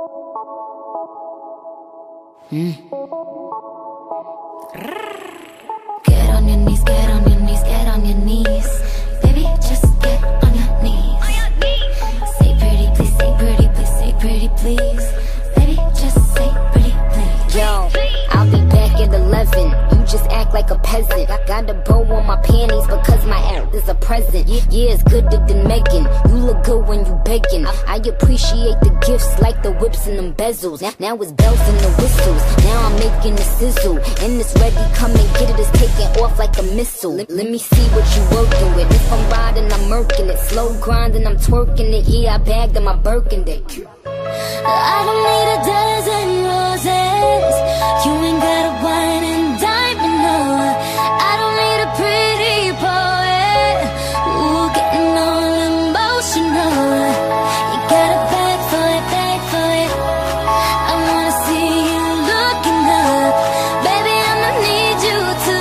Get on your knees, get on your knees, get on your knees. Baby, just get on your knees. Say pretty please, say pretty please, say pretty please. Baby, just say pretty please. Yo, I'll be back at 11. You just act like a peasant. I got a bow on my panties because my ass is a present. Yeah, it's gooder than Megan. You look good when you begging. I appreciate the gifts like the whips and them bezels. Now it's bells and the whistles. Now I'm making a sizzle. And it's ready, come and get it. It's taking off like a missile. Let me see what you working with. If I'm riding, I'm murking it. Slow grinding, I'm twerking it. Yeah, I bagged in my Birkin dick. I don't need a dozen roses. You ain't got a wine and dime me, no. I don't need a pretty poet. Ooh, getting all emotional. You got a bag for it, bag for it. I wanna see you looking up. Baby, I'ma need you to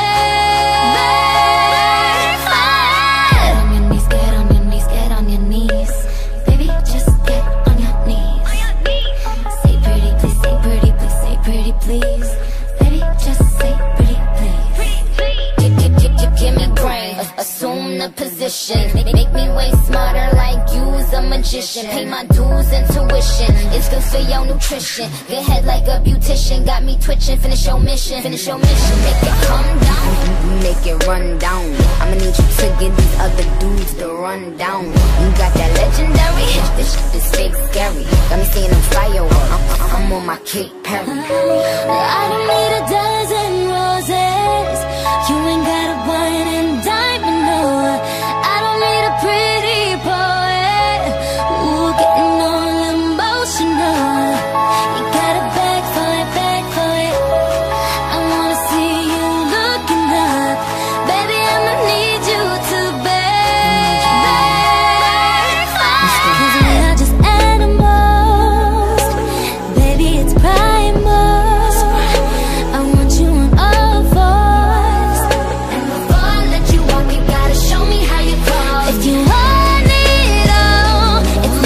beg for it. Get on your knees, get on your knees, get on your knees. Baby, just get on your knees. Say pretty please, say pretty please, say pretty please. Baby, just say pretty please. Give me brain, assume the position. Make me way smarter like you's a magician. Pay my dues and tuition, it's good for your nutrition. Good head like a beautician, got me twitching. Finish your mission, finish your mission. Make it come down, Make it run down. I'ma need you to get these other dudes to run down. You got that legendary hit, this shit is fake scary. Got me seeing them fireworks, I'm on my Kate Perry. I don't need a dozen roses. You ain't got a wine and dime me, no. I don't need a pretty poet. Ooh, getting all emotional. You got a bag for it, bag for it. I wanna see you looking up. Baby, I'ma need you to beg for it. 'Cause we are just animals. Baby, it's primal. I want you on all fours. And before I let you walk, you gotta show me how you crawl. If you want it all, it's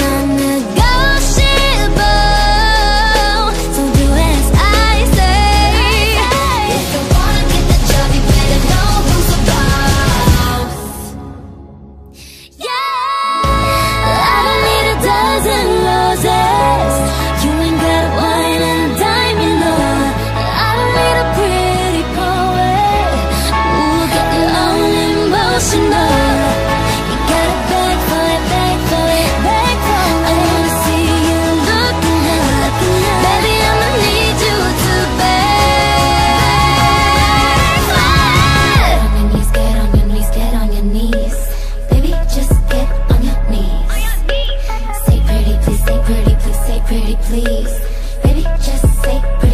non-negotiable. So do as I say. If you wanna get the job, you better know who's the boss. Yeah, I don't need a dozen roses. You ain't got wine and dime, you know. I don't need a pretty poet. Ooh, getting all emotional. You got a bag for it, bag for it, bag for it. I wanna see you looking up. Baby, I'ma need you to beg for it. Get on your knees, get on your knees, get on your knees. Baby, just get on your knees. Say pretty please, say pretty please, say pretty please. Baby, just say pretty